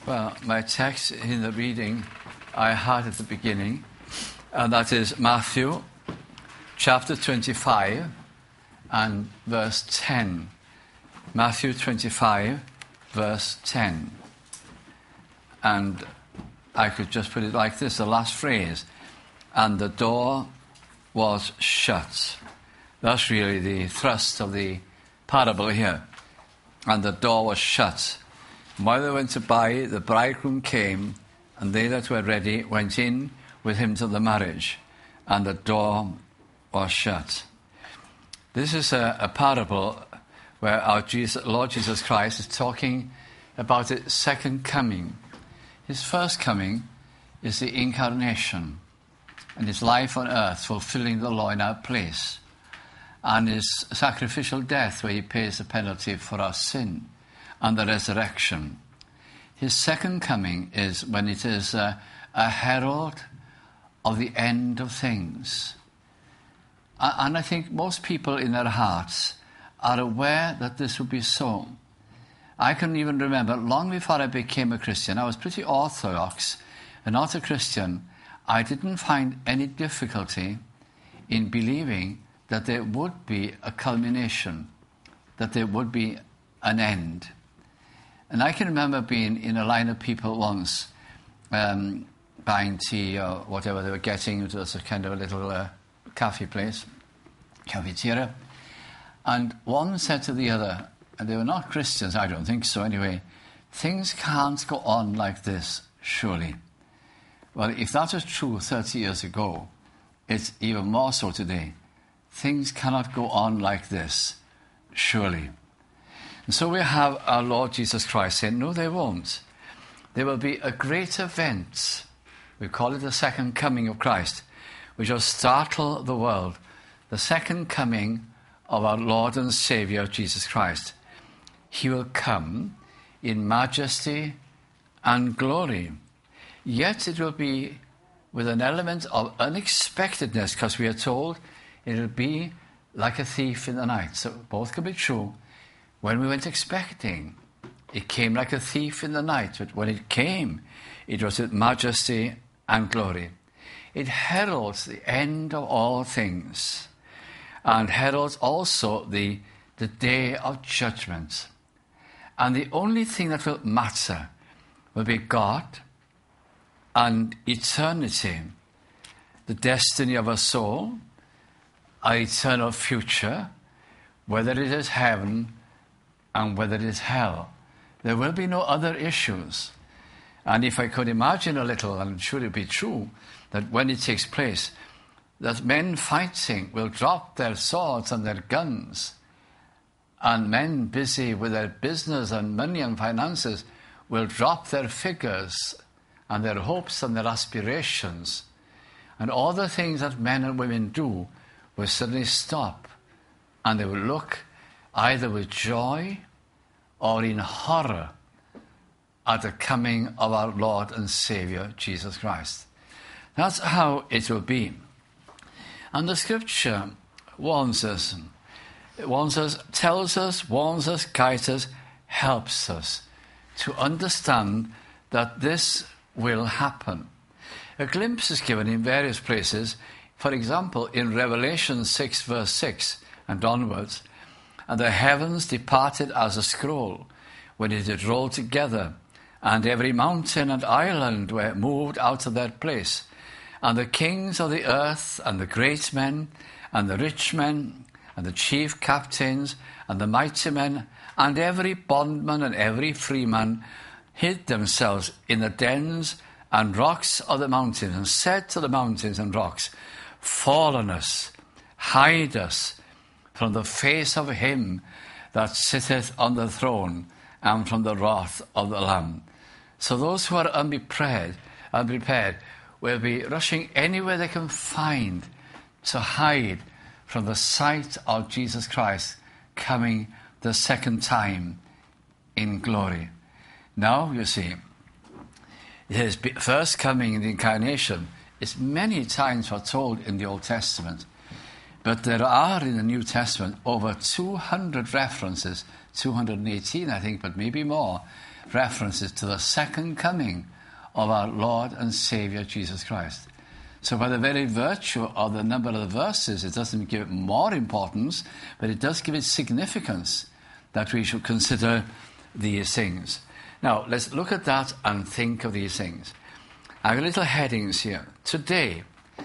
Well, my text in the reading I had at the beginning, and that is Matthew chapter 25 and verse 10. Matthew 25, verse 10. And I could just put it like this, the last phrase, and the door was shut. That's really the thrust of the parable here. And the door was shut. While they went to buy, the bridegroom came, and they that were ready went in with him to the marriage, and the door was shut. This is a parable where our Lord Jesus Christ is talking about his second coming. His first coming is the incarnation and his life on earth, fulfilling the law in our place, and his sacrificial death where he pays the penalty for our sin, and the resurrection. His second coming is when it is a herald of the end of things. And I think most people in their hearts are aware that this will be so. I can even remember, long before I became a Christian, I was pretty orthodox and not a Christian. I didn't find any difficulty in believing that there would be a culmination, that there would be an end. And I can remember being in a line of people once, buying tea or whatever they were getting. It was a kind of a little cafe place, cafeteria. And one said to the other, and they were not Christians, I don't think so anyway, things can't go on like this, surely. Well, if that was true 30 years ago, it's even more so today. Things cannot go on like this, surely. And so we have our Lord Jesus Christ saying, no, they won't. There will be a great event. We call it the second coming of Christ, which will startle the world. The second coming of our Lord and Saviour, Jesus Christ. He will come in majesty and glory. Yet it will be with an element of unexpectedness, because we are told it will be like a thief in the night. So both can be true. When we weren't expecting, it came like a thief in the night. But when it came, it was with majesty and glory. It heralds the end of all things, and heralds also the day of judgment. And the only thing that will matter will be God and eternity, the destiny of a soul, our eternal future, whether it is heaven and whether it is hell. There will be no other issues. And if I could imagine a little, and should it be true, that when it takes place, that men fighting will drop their swords and their guns, and men busy with their business and money and finances will drop their figures and their hopes and their aspirations, and all the things that men and women do will suddenly stop, and they will look either with joy or in horror at the coming of our Lord and Saviour, Jesus Christ. That's how it will be. And the Scripture warns us, tells us, warns us, guides us, helps us to understand that this will happen. A glimpse is given in various places. For example, in Revelation 6, verse 6 and onwards, and the heavens departed as a scroll when it had rolled together, and every mountain and island were moved out of their place, and the kings of the earth, and the great men, and the rich men, and the chief captains, and the mighty men, and every bondman and every freeman hid themselves in the dens and rocks of the mountains, and said to the mountains and rocks, fall on us, hide us from the face of him that sitteth on the throne, and from the wrath of the Lamb. So those who are unprepared will be rushing anywhere they can find to hide from the sight of Jesus Christ coming the second time in glory. Now, you see, his first coming in the incarnation is many times foretold in the Old Testament. But there are in the New Testament over 200 references, 218 I think, but maybe more, references to the second coming of our Lord and Saviour Jesus Christ. So by the very virtue of the number of the verses, it doesn't give it more importance, but it does give it significance that we should consider these things. Now, let's look at that and think of these things. I have little headings here. Today,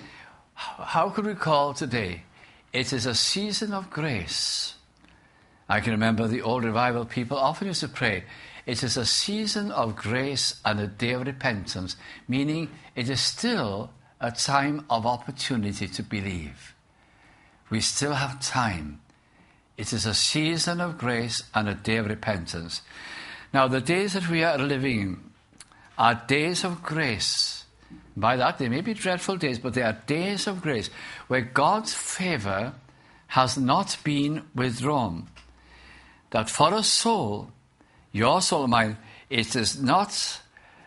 how could we call today? It is a season of grace. I can remember the old revival people often used to pray, it is a season of grace and a day of repentance, meaning it is still a time of opportunity to believe. We still have time. It is a season of grace and a day of repentance. Now, the days that we are living in are days of grace. By that, they may be dreadful days, but they are days of grace where God's favour has not been withdrawn. That for a soul, your soul and mine, it is not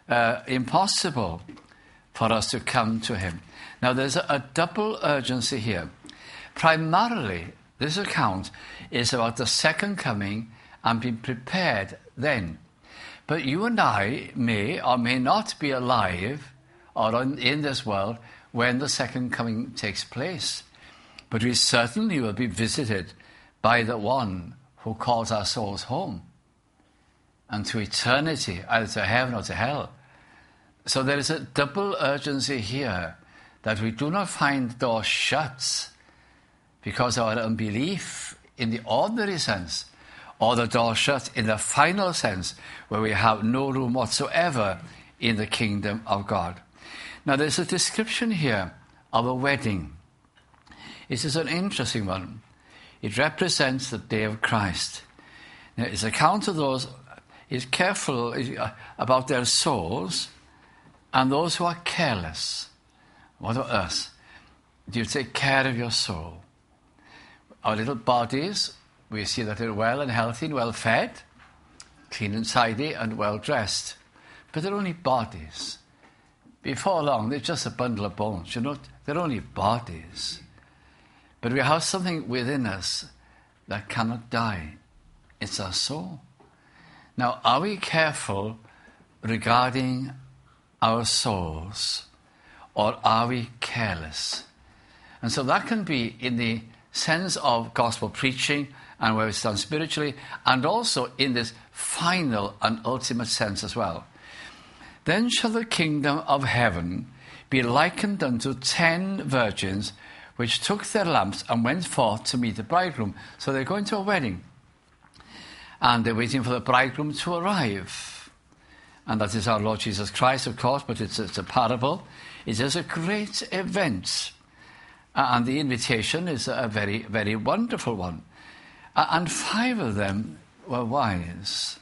impossible for us to come to him. Now, there's a double urgency here. Primarily, this account is about the second coming and being prepared then. But you and I may or may not be alive or in this world when the second coming takes place. But we certainly will be visited by the one who calls our souls home and to eternity, either to heaven or to hell. So there is a double urgency here, that we do not find the door shut because of our unbelief in the ordinary sense, or the door shut in the final sense, where we have no room whatsoever in the kingdom of God. Now, there's a description here of a wedding. It is an interesting one. It represents the day of Christ. Now, its account of those is careful about their souls and those who are careless. What about us? Do you take care of your soul? Our little bodies, we see that they're well and healthy and well fed, clean and tidy and well dressed. But they're only bodies. Before long, they're just a bundle of bones. You know, they're only bodies. But we have something within us that cannot die. It's our soul. Now, are we careful regarding our souls, or are we careless? And so that can be in the sense of gospel preaching and where we stand spiritually, and also in this final and ultimate sense as well. Then shall the kingdom of heaven be likened unto 10 virgins which took their lamps and went forth to meet the bridegroom. So they're going to a wedding, and they're waiting for the bridegroom to arrive. And that is our Lord Jesus Christ, of course, but it's a parable. It is a great event. And the invitation is a very, very wonderful one. And 5 of them were wise,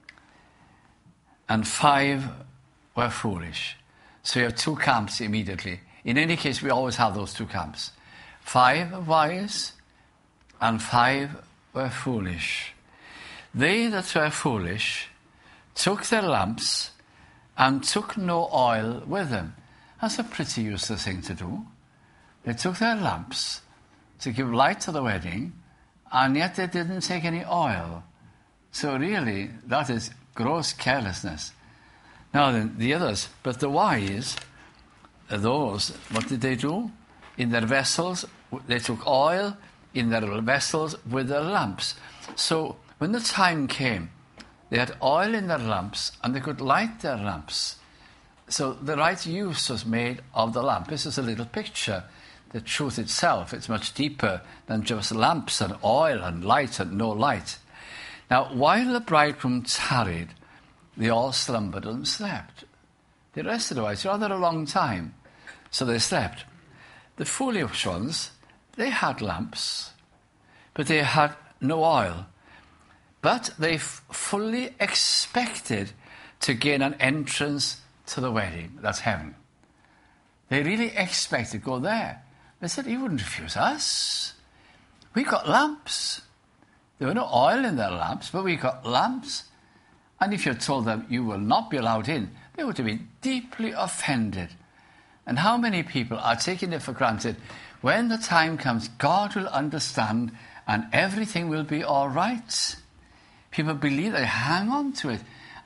and 5 were foolish. So you have 2 camps immediately. In any case, we always have those 2 camps. 5 wise, and 5 were foolish. They that were foolish took their lamps and took no oil with them. That's a pretty useless thing to do. They took their lamps to give light to the wedding, and yet they didn't take any oil. So really, that is gross carelessness. Now then, the others, but the wise, those, what did they do? In their vessels, they took oil in their vessels with their lamps. So when the time came, they had oil in their lamps and they could light their lamps. So the right use was made of the lamp. This is a little picture. The truth itself, it's much deeper than just lamps and oil and light and no light. Now, while the bridegroom tarried, they all slumbered and slept. They rested awhile. It's rather a long time. So they slept. The foolish ones, they had lamps, but they had no oil. But they fully expected to gain an entrance to the wedding. That's heaven. They really expected to go there. They said, he wouldn't refuse us. We got lamps. There were no oil in their lamps, but we got lamps. And if you told them you will not be allowed in, they would have been deeply offended. And how many people are taking it for granted? When the time comes, God will understand and everything will be all right. People believe, they hang on to it.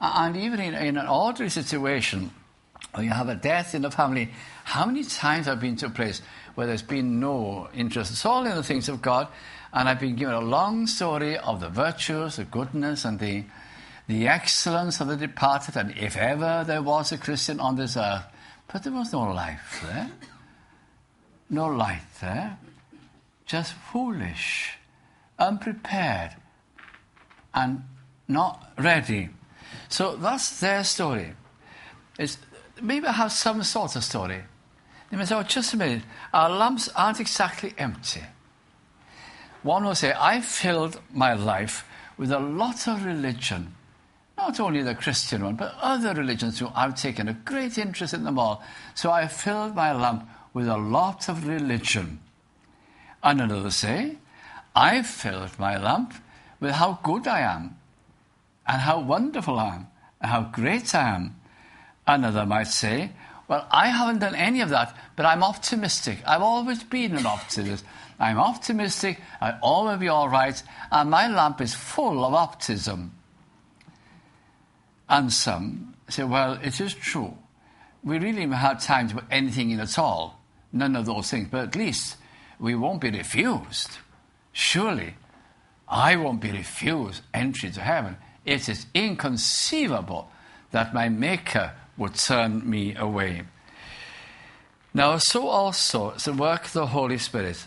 And even in an ordinary situation, when you have a death in the family, how many times I've been to a place where there's been no interest at all in the things of God, and I've been given a long story of the virtues, the goodness, and the excellence of the departed, and if ever there was a Christian on this earth, but there was no life there, no light there, just foolish, unprepared, and not ready. So that's their story. Maybe I have some sort of story. They may say, oh, just a minute, our lamps aren't exactly empty. One will say, I filled my life with a lot of religion. Not only the Christian one, but other religions too. I've taken a great interest in them all. So I filled my lamp with a lot of religion. And another say, I filled my lamp with how good I am, and how wonderful I am, and how great I am. Another might say, well, I haven't done any of that, but I'm optimistic. I've always been an optimist. I'm optimistic, I'll always be all right, and my lamp is full of optimism. And some say, well, it is true. We really haven't had time to put anything in at all. None of those things. But at least we won't be refused. Surely, I won't be refused entry to heaven. It is inconceivable that my Maker would turn me away. Now, so also is the work of the Holy Spirit.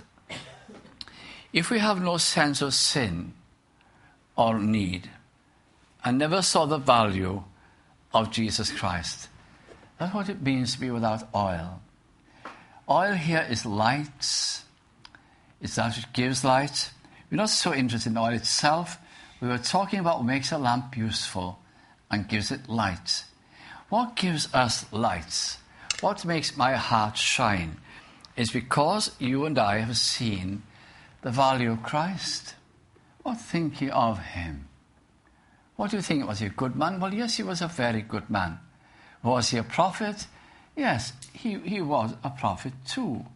If we have no sense of sin or need, and never saw the value of Jesus Christ, that's what it means to be without oil. Oil here is light. It's that which gives light. We're not so interested in oil itself. We were talking about what makes a lamp useful and gives it light. What gives us light? What makes my heart shine is because you and I have seen the value of Christ. What think you of him? What do you think? Was he a good man? Well, yes, he was a very good man. Was he a prophet? Yes, he was a prophet too.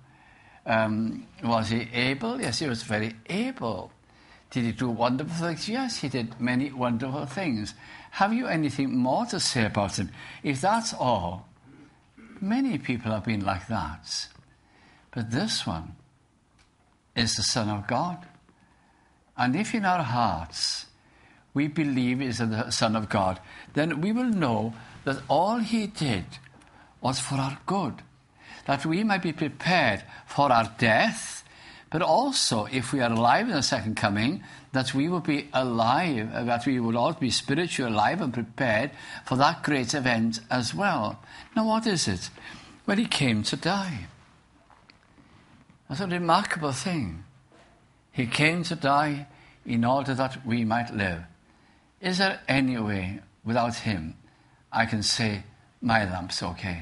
Was he able? Yes, he was very able. Did he do wonderful things? Yes, he did many wonderful things. Have you anything more to say about him? If that's all, many people have been like that. But this one is the Son of God. And if in our hearts we believe he is the Son of God, then we will know that all he did was for our good, that we might be prepared for our death, but also, if we are alive in the second coming, that we will be alive, that we will all be spiritually alive and prepared for that great event as well. Now, what is it? Well, he came to die. That's a remarkable thing. He came to die in order that we might live. Is there any way without him I can say, my lamp's okay?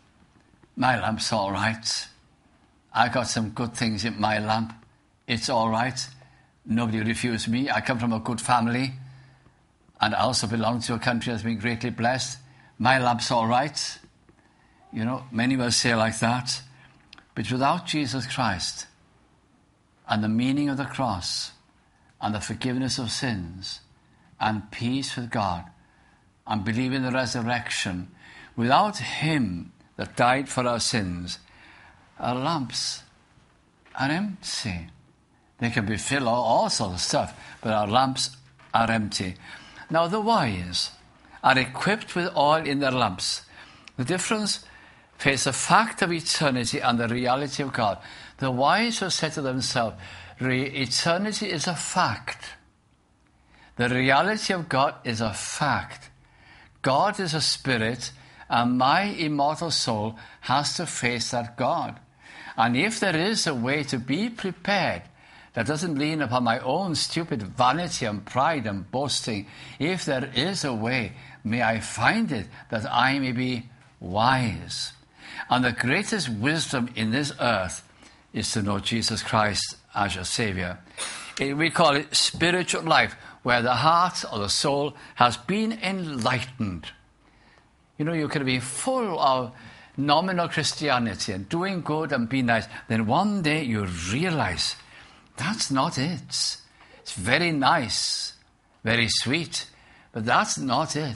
My lamp's all right. I got some good things in my lamp. It's all right. Nobody refused me. I come from a good family. And I also belong to a country that's been greatly blessed. My lamp's all right. You know, many will say like that. But without Jesus Christ and the meaning of the cross and the forgiveness of sins and peace with God and believing in the resurrection, without him that died for our sins, our lamps are empty. They can be filled with all sorts of stuff, but our lamps are empty. Now, the wise are equipped with oil in their lamps. The difference face the fact of eternity and the reality of God. The wise have said to themselves, eternity is a fact. The reality of God is a fact. God is a spirit, and my immortal soul has to face that God. And if there is a way to be prepared that doesn't lean upon my own stupid vanity and pride and boasting, if there is a way, may I find it that I may be wise. And the greatest wisdom in this earth is to know Jesus Christ as your Savior. We call it spiritual life, where the heart or the soul has been enlightened. You know, you can be full of nominal Christianity and doing good and being nice. Then one day you realize that's not it. It's very nice, very sweet, but that's not it.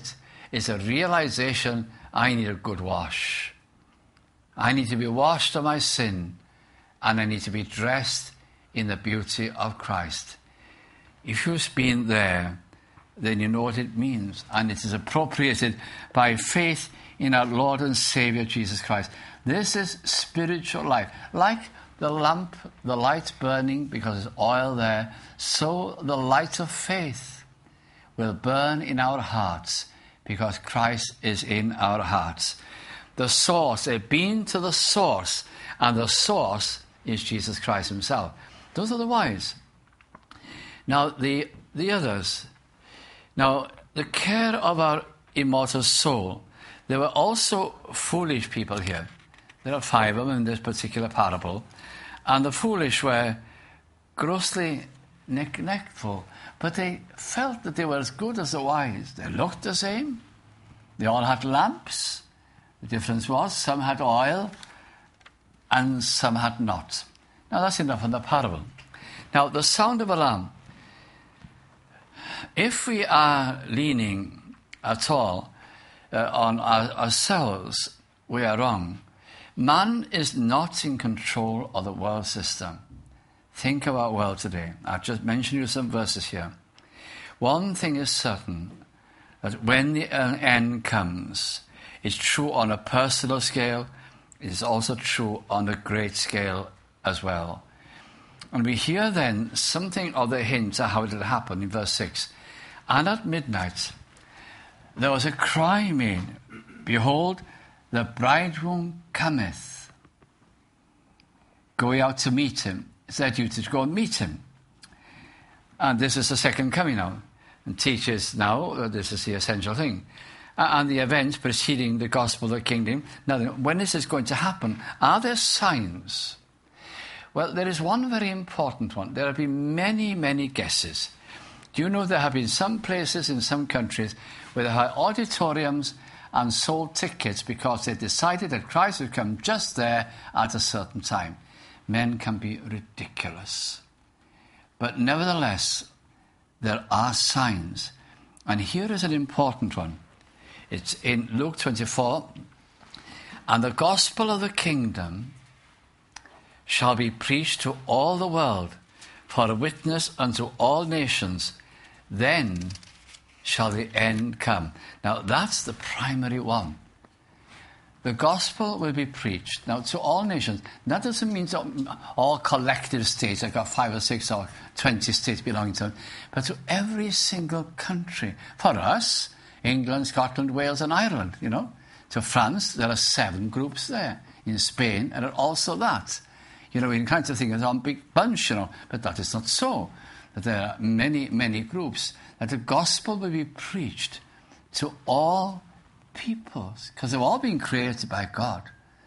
is a realization I need a good wash. I need to be washed of my sin, and I need to be dressed in the beauty of Christ. If you've been there, then you know what it means, and it is appropriated by faith in our Lord and Saviour Jesus Christ. This is spiritual life. Like the lamp, the light burning because there's oil there, so the light of faith will burn in our hearts because Christ is in our hearts. The source, they've been to the source, and the source is Jesus Christ himself. Those are the wise. Now, the others. Now, the care of our immortal soul. There were also foolish people here. There are 5 of them in this particular parable. And the foolish were grossly neglectful, but they felt that they were as good as the wise. They looked the same. They all had lamps. The difference was some had oil and some had not. Now, that's enough on the parable. Now, the sound of alarm. If we are leaning at all on ourselves, we are wrong. Man is not in control of the world system. Think of our world today. I've just mentioned you some verses here. One thing is certain, that when the end comes, it's true on a personal scale, it is also true on a great scale as well. And we hear then something of the hint of how it will happen in verse 6. And at midnight there was a cry made, Behold, the bridegroom cometh. Go out to meet him. It's their duty to go and meet him. And this is the second coming now. And teaches now that this is the essential thing. And the events preceding the gospel of the kingdom. Now, when is this going to happen? Are there signs? Well, there is one very important one. There have been many, many guesses. Do you know there have been some places in some countries where they had auditoriums and sold tickets because they decided that Christ would come just there at a certain time? Men can be ridiculous. But nevertheless, there are signs. And here is an important one. It's in Luke 24. And the gospel of the kingdom shall be preached to all the world for a witness unto all nations. Then shall the end come. Now, that's the primary one. The gospel will be preached. Now, to all nations. That doesn't mean to all collective states. I've got 5 or 6 or 20 states belonging to them. But to every single country. For us, England, Scotland, Wales and Ireland, you know. To France, there are 7 groups there. In Spain, and also that. You know, we kind of think it's one big bunch, you know. But that is not so. That there are many, many groups. That the gospel will be preached to all peoples, because they've all been created by God.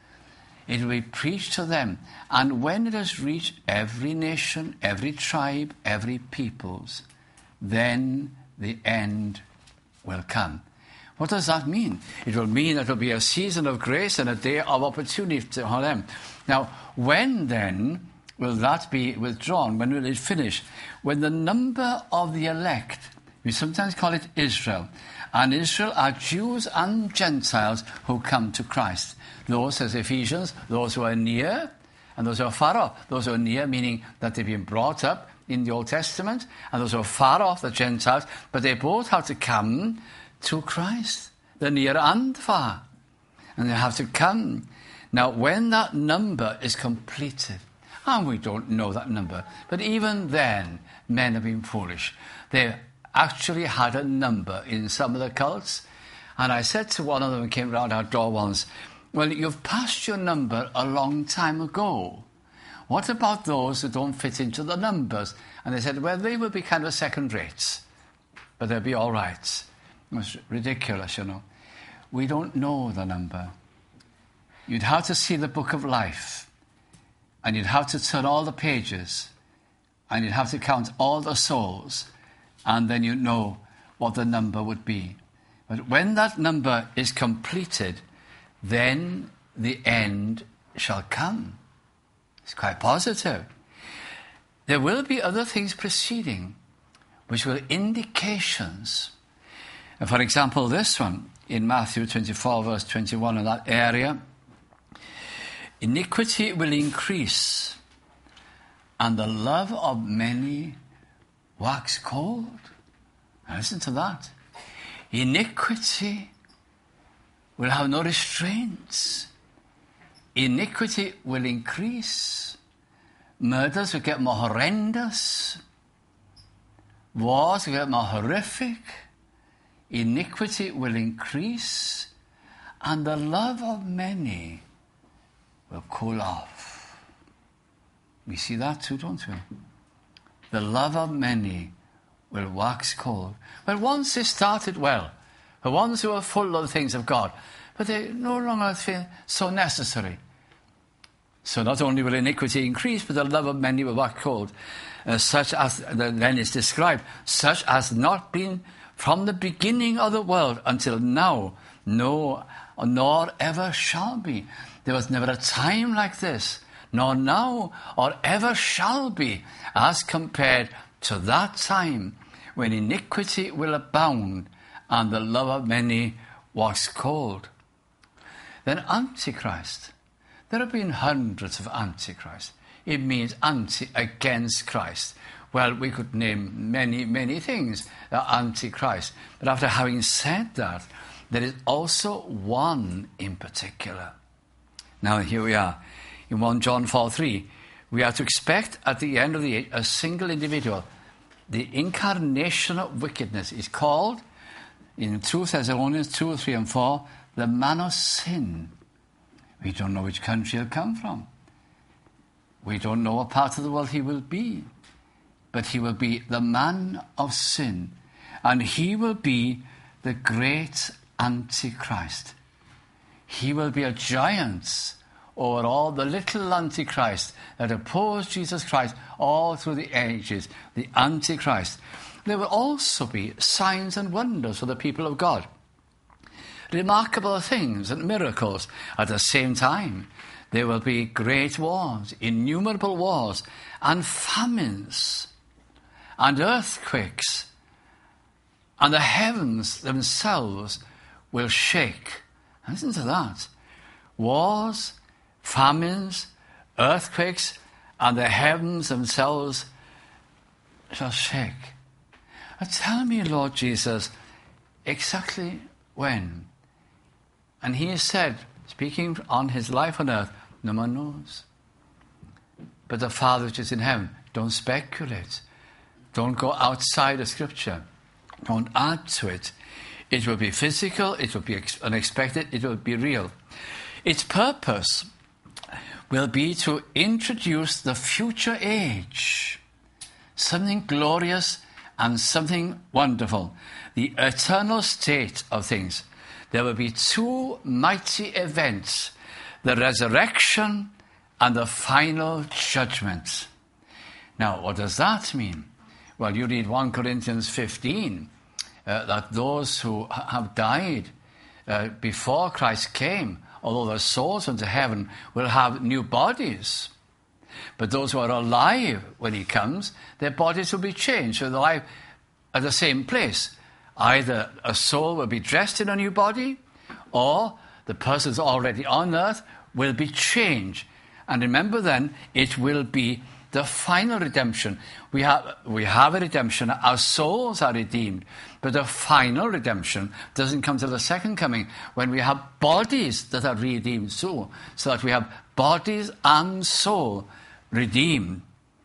It will be preached to them. And when it has reached every nation, every tribe, every peoples, then the end will come. What does that mean? It will mean that it will be a season of grace and a day of opportunity for them. Now, when then will that be withdrawn? When will it finish? When the number of the elect, we sometimes call it Israel, and Israel are Jews and Gentiles who come to Christ. Those, says Ephesians, those who are near and those who are far off. Those who are near, meaning that they've been brought up in the Old Testament, and those who are far off, the Gentiles, but they both have to come to Christ. The near and far. And they have to come. Now, when that number is completed, and we don't know that number, but even then, men have been foolish. They actually had a number in some of the cults. And I said to one of them who came round our door once, well, you've passed your number a long time ago. What about those who don't fit into the numbers? And they said, well, they will be kind of second rates, but they'll be all right. It was ridiculous, you know. We don't know the number. You'd have to see the book of life, and you'd have to turn all the pages, and you'd have to count all the souls, and then you know what the number would be. But when that number is completed, then the end shall come. It's quite positive. There will be other things preceding, which will indications. And for example, this one, in Matthew 24, verse 21, in that area. Iniquity will increase, and the love of many wax cold. Now listen to that. Iniquity will have no restraints. Iniquity will increase. Murders will get more horrendous. Wars will get more horrific. Iniquity will increase, and the love of many will cool off. We see that too, don't we? The love of many will wax cold. Well, once they started well, the ones who are full of the things of God, but they no longer feel so necessary. So not only will iniquity increase, but the love of many will wax cold, such as then is described, such as not been from the beginning of the world until now, no, nor ever shall be. There was never a time like this, nor now or ever shall be, as compared to that time when iniquity will abound and the love of many wax cold. Then Antichrist. There have been hundreds of Antichrists. It means against Christ. Well, we could name many, many things Antichrist. But after having said that, there is also one in particular. Now here we are in 1 John 4:3. We are to expect at the end of the age a single individual. The incarnation of wickedness is called, in 2 Thessalonians 2, 3 and 4, the man of sin. We don't know which country he'll come from. We don't know what part of the world he will be. But he will be the man of sin. And he will be the great Antichrist. He will be a giant over all the little Antichrist that oppose Jesus Christ all through the ages, the Antichrist. There will also be signs and wonders for the people of God. Remarkable things and miracles. At the same time, there will be great wars, innumerable wars, and famines, and earthquakes, and the heavens themselves will shake. Listen to that. Wars, famines, earthquakes, and the heavens themselves shall shake. Now tell me, Lord Jesus, exactly when. And he has said, speaking on his life on earth, no one knows. But the Father which is in heaven, don't speculate. Don't go outside of Scripture. Don't add to it. It will be physical, it will be unexpected, it will be real. Its purpose will be to introduce the future age, something glorious and something wonderful, the eternal state of things. There will be two mighty events, the resurrection and the final judgment. Now, what does that mean? Well, you read 1 Corinthians 15, that those who have died before Christ came, although their souls unto heaven, will have new bodies. But those who are alive when he comes, their bodies will be changed. So they're alive at the same place. Either a soul will be dressed in a new body, or the persons already on earth will be changed. And remember then, it will be the final redemption. We have a redemption. Our souls are redeemed. But the final redemption doesn't come till the second coming, when we have bodies that are redeemed too, so that we have bodies and soul redeemed.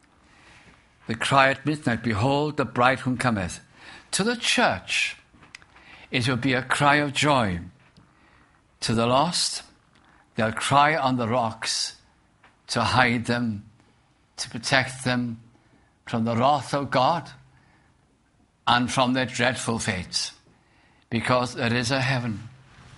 The cry at midnight, behold, the bridegroom cometh. To the church, it will be a cry of joy. To the lost, they'll cry on the rocks to hide them, to protect them from the wrath of God and from their dreadful fates. Because there is a heaven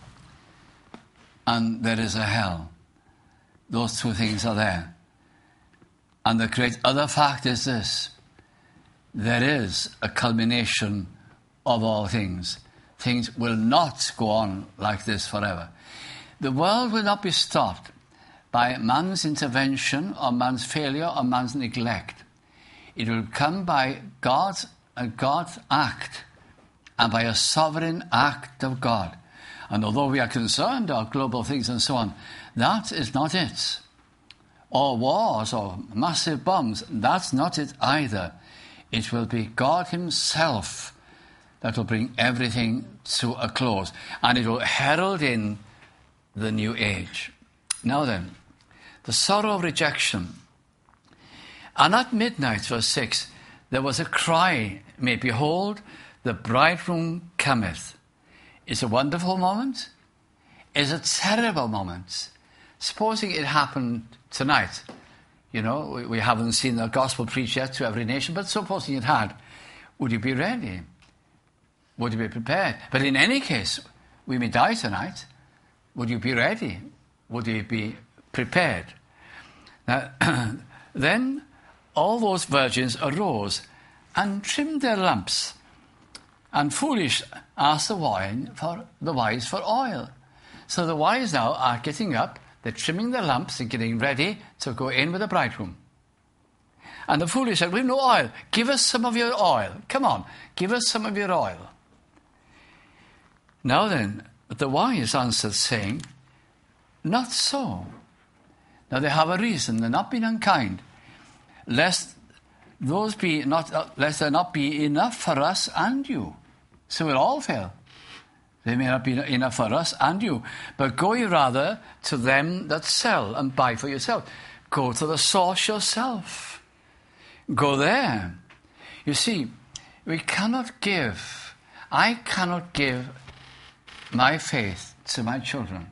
and there is a hell. Those two things are there. And the great other fact is this: there is a culmination of all things. Things will not go on like this forever. The world will not be stopped by man's intervention or man's failure or man's neglect. It will come by God's act and by a sovereign act of God. And although we are concerned about global things and so on, that is not it. Or wars or massive bombs, that's not it either. It will be God himself that will bring everything to a close. And it will herald in the new age. Now then, the sorrow of rejection. And at midnight, verse 6, there was a cry made, behold, the bridegroom cometh. It's a wonderful moment. It's a terrible moment. Supposing it happened tonight. You know, we haven't seen the gospel preached yet to every nation, but supposing it had, would you be ready? Would you be prepared? But in any case, we may die tonight. Would you be ready? Would you be prepared? Now, then all those virgins arose and trimmed their lamps. And foolish asked the wise for oil. So the wise now are getting up, they're trimming their lamps and getting ready to go in with the bridegroom. And the foolish said, we've no oil. Give us some of your oil. Come on, give us some of your oil. Now then, the wise answered, saying, not so. Now they have a reason. They're not being unkind. Lest there not be enough for us and you. So we'll all fail. There may not be enough for us and you. But go ye rather to them that sell and buy for yourself. Go to the source yourself. Go there. You see, I cannot give my faith to my children.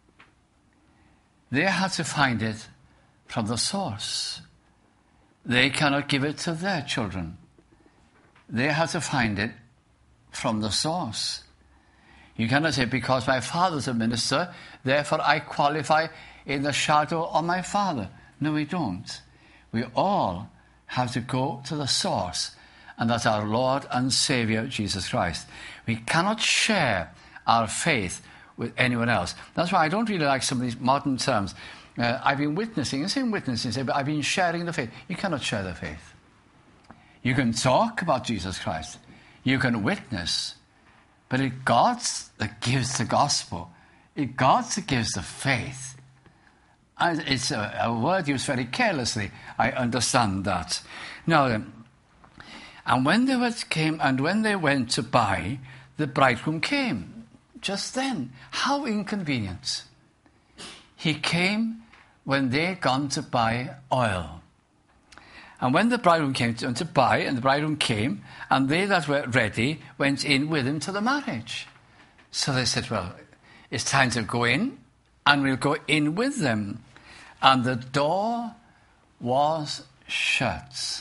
They had to find it from the source. They cannot give it to their children. They have to find it from the source. You cannot say, because my father's a minister, therefore I qualify in the shadow of my father. No, we don't. We all have to go to the source, and that's our Lord and Saviour, Jesus Christ. We cannot share our faith with anyone else. That's why I don't really like some of these modern terms. I've been witnessing, and saying witnessing, but I've been sharing the faith. You cannot share the faith. You can talk about Jesus Christ. You can witness. But it's God that gives the gospel. It's God that gives the faith. And it's a word used very carelessly. I understand that. Now then, and when they went to buy, the bridegroom came. Just then. How inconvenient. He came when they had gone to buy oil. And when the bridegroom came to buy, and the bridegroom came, and they that were ready went in with him to the marriage. So they said, well, it's time to go in, and we'll go in with them. And the door was shut.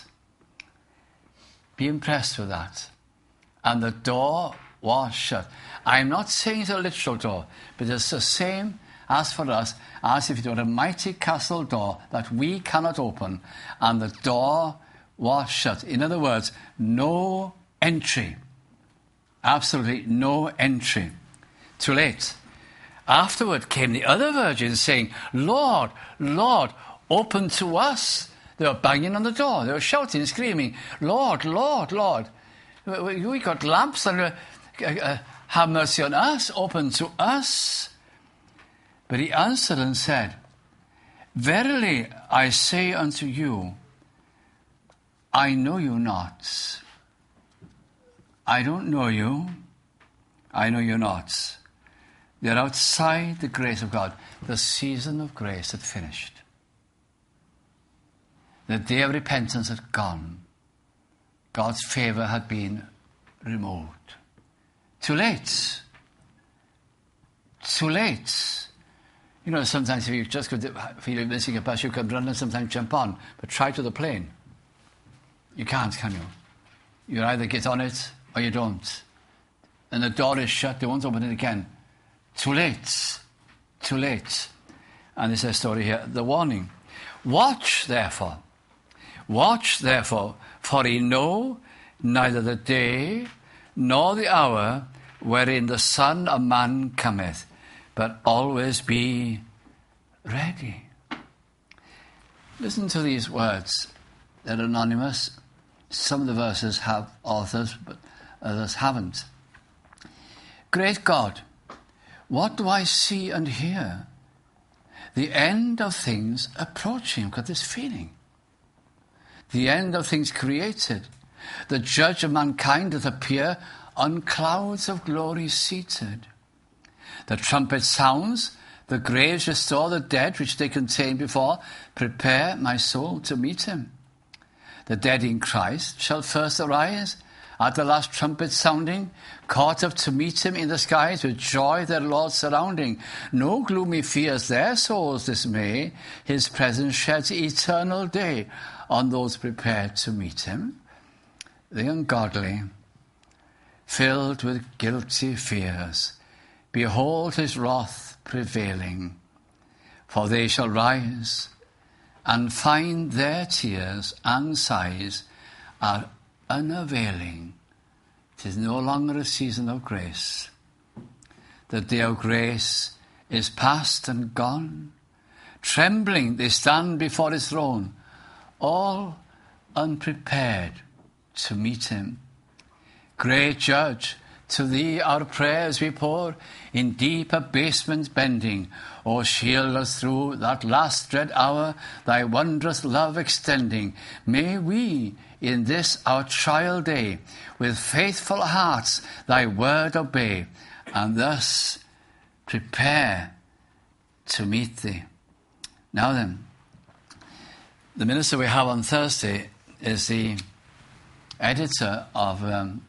Be impressed with that. And the door was shut. I'm not saying it's a literal door, but it's the same as for us, as if it were a mighty castle door that we cannot open, and the door was shut. In other words, no entry. Absolutely no entry. Too late. Afterward came the other virgins saying, Lord, Lord, open to us. They were banging on the door. They were shouting, screaming, Lord, Lord, Lord. We got lamps, and have mercy on us, open to us. But he answered and said, verily I say unto you, I know you not. I don't know you. I know you not. They're outside the grace of God. The season of grace had finished. The day of repentance had gone. God's favour had been removed. Too late. Too late. You know, sometimes if you just feel you're missing a bus, you can run and sometimes jump on. But try to the plane. You can't, can you? You either get on it or you don't. And the door is shut, they won't open it again. Too late. Too late. And there's a story here, the warning. Watch, therefore, for ye know neither the day nor the hour wherein the Son of Man cometh, but always be ready. Listen to these words. They're anonymous. Some of the verses have authors, but others haven't. Great God, What do I see and hear? The end of things approaching. I've got this feeling. The end of things created. The judge of mankind doth appear on clouds of glory seated. The trumpet sounds, the graves restore the dead which they contained before. Prepare my soul to meet him. The dead in Christ shall first arise at the last trumpet sounding, caught up to meet him in the skies with joy their Lord surrounding. No gloomy fears their souls dismay. His presence sheds eternal day on those prepared to meet him. The ungodly, filled with guilty fears, behold his wrath prevailing. For they shall rise and find their tears and sighs are unavailing. It is no longer a season of grace. The day of grace is past and gone. Trembling they stand before his throne, all unprepared to meet him. Great Judge, to thee our prayers we pour, in deep abasement bending. O shield us through that last dread hour, thy wondrous love extending. May we, in this our trial day, with faithful hearts thy word obey, and thus prepare to meet thee. Now then, the minister we have on Thursday is the editor of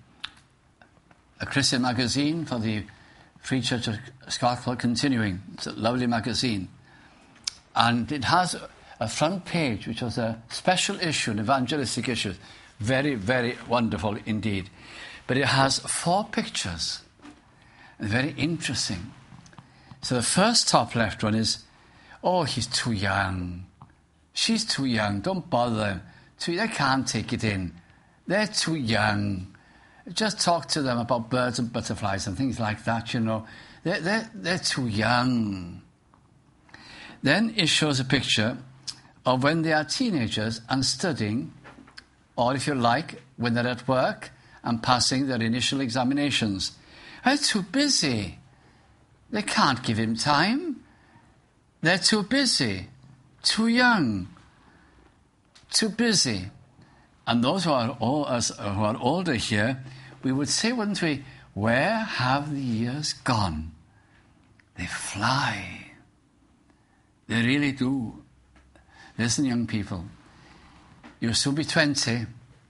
a Christian magazine for the Free Church of Scotland Continuing. It's a lovely magazine. And it has a front page, which was a special issue, an evangelistic issue. Very, very wonderful indeed. But it has 4 pictures. And very interesting. So the first top left one is, oh, he's too young. She's too young. Don't bother them. They can't take it in. They're too young. Just talk to them about birds and butterflies and things like that, you know. They're too young. Then it shows a picture of when they are teenagers and studying, or if you like, when they're at work and passing their initial examinations. They're too busy. They can't give him time. They're too busy, too young, too busy. And those who are older here, we would say, wouldn't we, where have the years gone? They fly. They really do. Listen, young people, you'll soon be 20.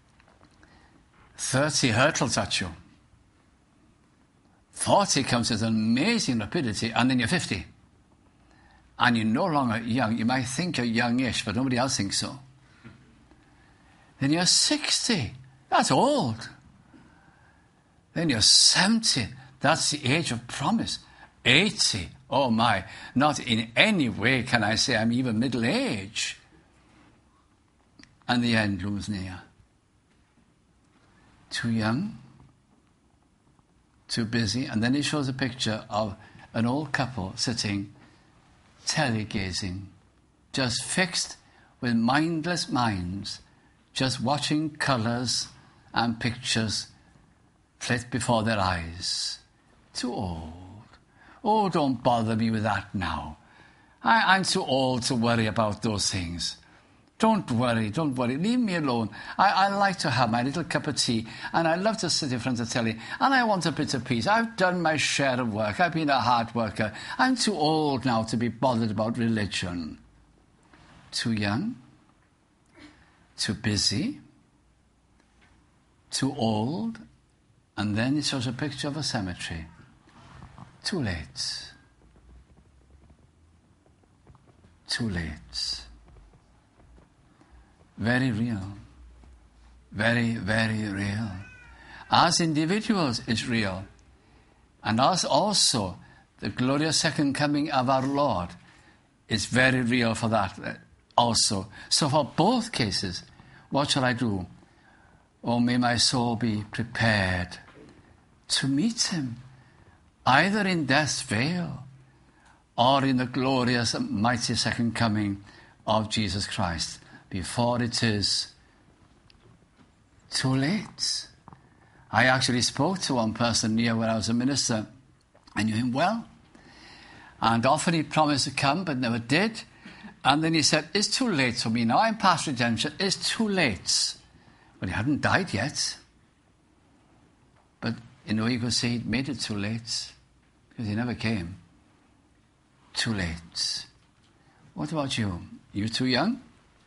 30 hurtles at you. 40 comes with an amazing rapidity, and then you're 50. And you're no longer young. You might think you're youngish, but nobody else thinks so. Then you're 60. That's old. Then you're 70. That's the age of promise. 80. Oh my. Not in any way can I say I'm even middle age. And the end looms near. Too young. Too busy. And then he shows a picture of an old couple sitting, telly-gazing, just fixed with mindless minds, just watching colours and pictures flit before their eyes. Too old. Oh, don't bother me with that now. I'm too old to worry about those things. Don't worry. Leave me alone. I like to have my little cup of tea, and I love to sit in front of the telly, and I want a bit of peace. I've done my share of work. I've been a hard worker. I'm too old now to be bothered about religion. Too young? Too busy? Too old? And then it shows a picture of a cemetery. Too late. Too late. Very real. Very, very real. As individuals, it's real. And as also the glorious second coming of our Lord is very real for that also. So for both cases, what shall I do? Oh, may my soul be prepared to meet him, either in death's veil or in the glorious and mighty second coming of Jesus Christ, before it is too late. I actually spoke to one person near where I was a minister. I knew him well. And often he promised to come, but never did. And then he said, it's too late for me now. I'm past redemption. It's too late. But he hadn't died yet. But, you could say he'd made it too late because he never came. Too late. What about you? You too young?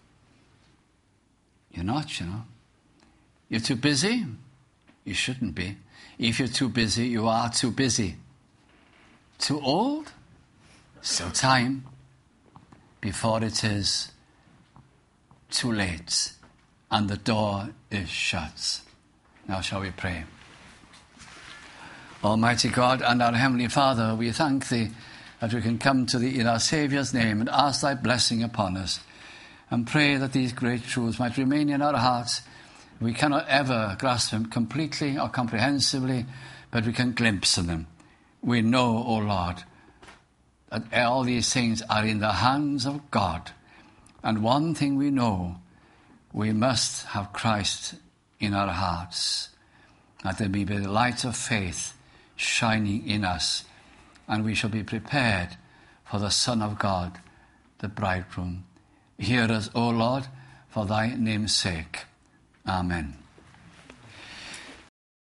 You're not, You're too busy? You shouldn't be. If you're too busy, you are too busy. Too old? Still time before it is too late and the door is shut. Now shall we pray? Almighty God and our Heavenly Father, we thank Thee that we can come to Thee in our Saviour's name and ask Thy blessing upon us and pray that these great truths might remain in our hearts. We cannot ever grasp them completely or comprehensively, but we can glimpse them. We know, O Lord, that all these things are in the hands of God. And one thing we know, we must have Christ in our hearts, that there may be the light of faith shining in us, and we shall be prepared for the Son of God, the bridegroom. Hear us, O Lord, for Thy name's sake. Amen.